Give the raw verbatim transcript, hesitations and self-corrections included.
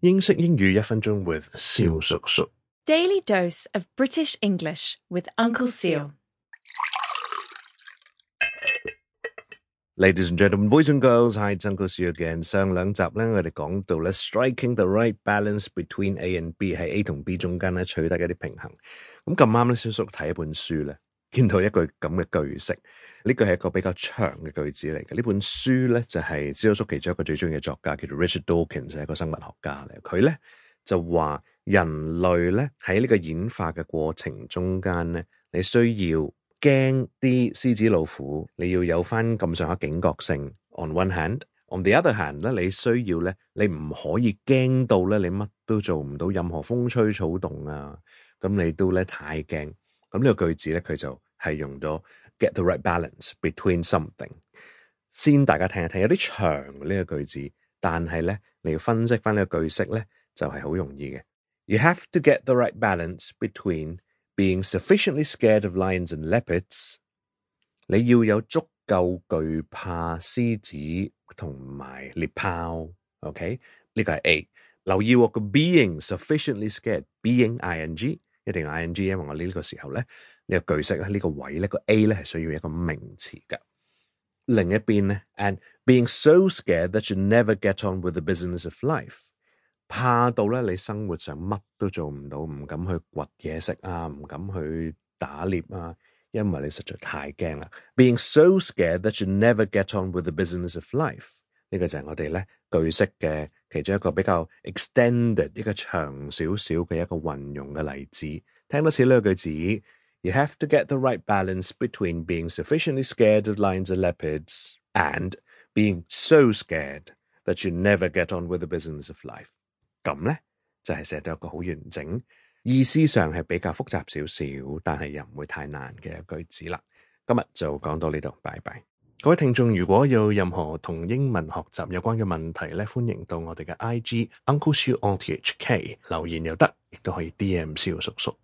英式英語一分鐘 with 蕭叔叔。 Daily dose of British English with Uncle Seal. Ladies and gentlemen, boys and girls, hi, it's Uncle Seal again. 上兩集咧，我哋講到咧 striking the right balance between A and B， 喺 A 同 B 中間咧取得一啲平衡。咁咁啱咧，蕭叔睇一本書咧，見到一句咁嘅句式，呢句係一個比較長嘅句子嚟嘅。呢本書咧就係蕭叔其中一個最中意嘅作家，叫做 Richard Dawkins， 係一個生物學家嚟。佢咧就話人類咧喺呢個演化嘅過程中間咧，你需要驚啲獅子老虎，你要有翻咁上下警覺性。On one hand, on the other hand 咧，你需要咧，你唔可以驚到咧，你乜都做唔到，任何風吹草動啊，咁你都咧太驚。咁呢個句子咧，佢就係用咗 get the right balance between something。先大家聽一聽，有啲長呢個句子，但係咧你要分析翻呢個句式咧，就係好容易嘅。You have to get the right balance between being sufficiently scared of lions and leopards， 你要有足夠懼怕獅子同埋獵豹 ，OK？ 呢個係 A。留意喎，個 being sufficiently scared，being ing 一定 ing， 因為我呢個時候咧呢個句式咧呢個位咧個 A 咧係需要一個名詞㗎。另一邊咧 and being so scared that you never get on with the business of life。怕到咧，你生活上乜都做唔到，唔敢去掘嘢食啊，唔敢去打獵啊，因為你實在太驚啦。Being so scared that you never get on with the business of life， 呢個就係我哋咧句式嘅其中一個比較 extended 一個長少少嘅一個運用嘅例子。聽多次呢個句子 ，You have to get the right balance between being sufficiently scared of lions and leopards and being so scared that you never get on with the business of life。咁咧就係寫到一個好完整，意思上係比較複雜少少，但係又唔會太難嘅句子啦。今日就講到呢度，拜拜。各位聽眾，如果有任何同英文學習有關嘅問題咧，歡迎到我哋嘅 I G Uncle Siu on T H K 留言又得，亦都可以 D M 蕭叔叔。